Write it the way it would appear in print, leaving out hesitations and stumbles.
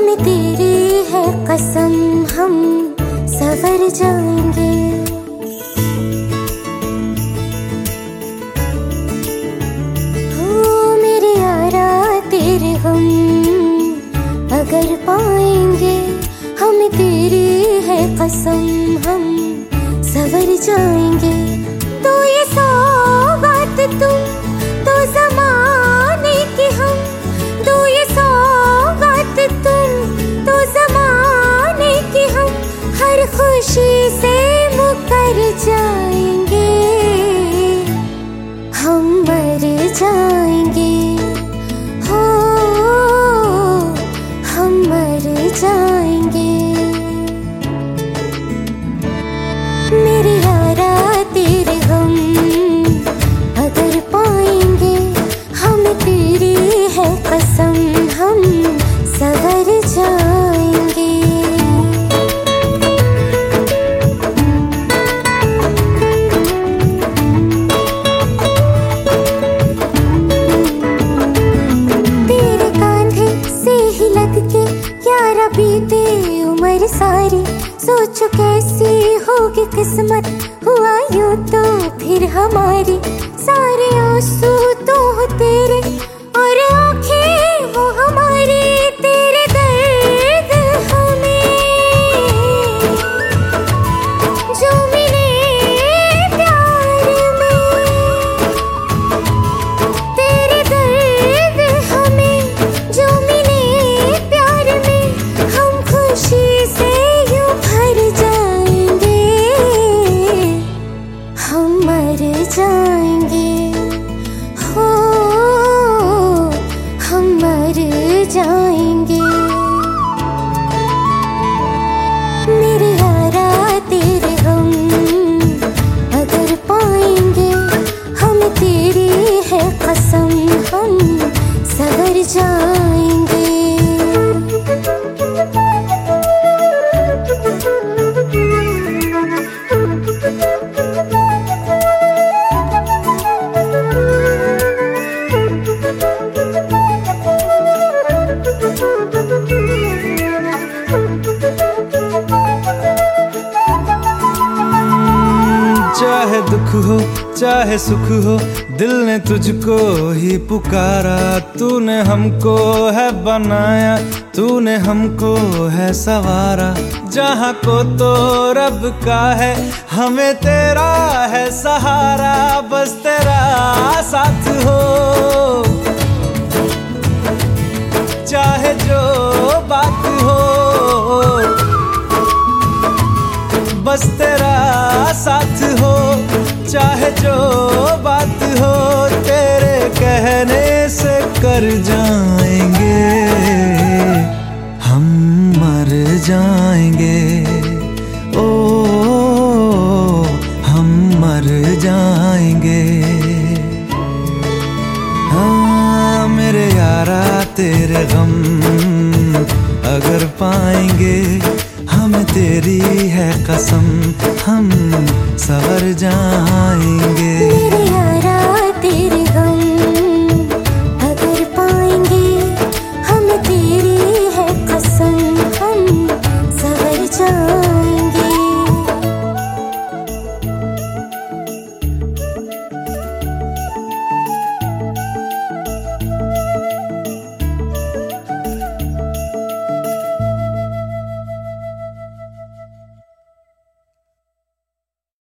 हमें तेरी है कसम, हम सवर जाएंगे। हो मेरे यारा तेरे गम अगर पाएंगे, हमें तेरी है कसम, हम सवर जाएंगे। तो ये सौगात तुम तो ज़माने की हम, तो ये सौगात तुम तो ज़माने की हम, हर खुशी से मुकर जाएंगे, हम मर जाएंगे। हो हम मर जाएंगे। मेरे यारा तेरे गम अगर पाएंगे, हमें तेरी है कसम, हम सवर जाएंगे। तेरे कांधे से ही लग के यारा बीते उम्र सारी, सोचो कैसी होगी किस्मत, हुआ यूं तो फिर हमारी। सारे आंसू तो हो तेरे और आंखें वो हमारी, तेरे दर्द हमें जो मिले प्यार में, तेरे दर्द हमें जो मिले प्यार में, हम खुशी से यूं भर जाएंगे, हम मर जाएंगे। हो हम मर जाएंगे। मेरे यारा तेरे गम अगर पाएंगे, हमें तेरी है कसम, हम सवर जाएंगे। चाहे दुख हो चाहे सुख हो, दिल ने तुझको ही पुकारा। तूने हमको है बनाया, तूने हमको है सवारा। जहाँ को तो रब का है, हमें तेरा है सहारा। बस तेरा साथ हो, चाहे जो बात हो, बस तेरा साथ हो, चाहे जो बात हो। तेरे कहने से कर जाएंगे, हम मर जाएंगे। ओ हम मर जाएंगे। हाँ मेरे यारा तेरे गम अगर पाएंगे, हमें तेरी है कसम, हम सवर जाएंगे।